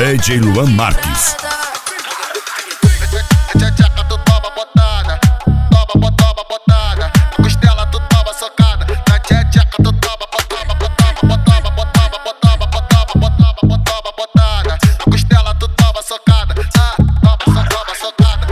DJ Luan Marques. Tcheca, tu toma botada, toma botada. Na costela tu toma socada. Na tcheca tu toma botada. Na costela tu toma socada. Toma socada.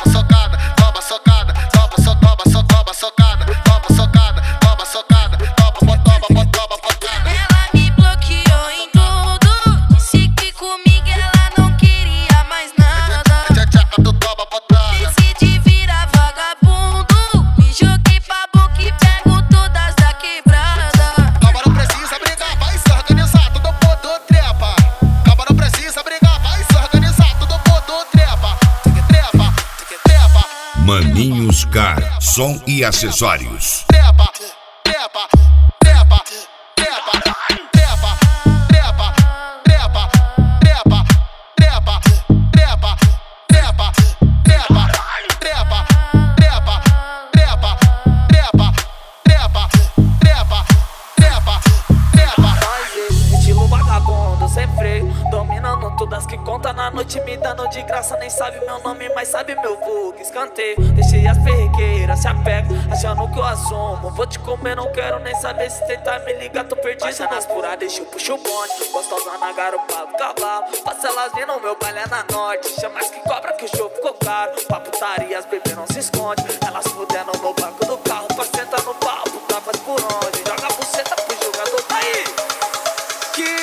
Ela me bloqueou em tudo, disse que comigo ela não queria mais nada. Tcheca, tu toma botada. Decidi virar vagabundo, me joguei pra boca e pego todas da quebrada. Calma, não precisa brigar, vai se organizar, tudo mundo trepa. Calma, não precisa brigar, vai se organizar, tudo mundo trepa. Trepa. Maninhos Car, som e acessórios. Trepa. Estilo vagabundo, sem freio, dominando todas que conta na noite, me dando de graça. Nem sabe meu nome, mas sabe meu vulgo. Escanteio, deixei as perrequeiras, se apega, achando que eu assumo. Vou te comer, não quero nem saber. Se tentar me ligar, tô perdido nas furadas, deixa eu puxo o bonde. Gostosa na garupa do cavalo, passa elas vindo, meu baile é na norte. Chama as que cobra que o show ficou caro. Pra putaria, as bebês não se esconde. Elas fudendo no banco do carro, pra sentar no papo, tá faz por onde. Joga a buceta pro jogador, tá aí. Que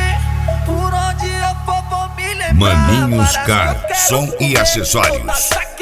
por onde eu for vou me lembrar. Maninhos Car, som e acessórios.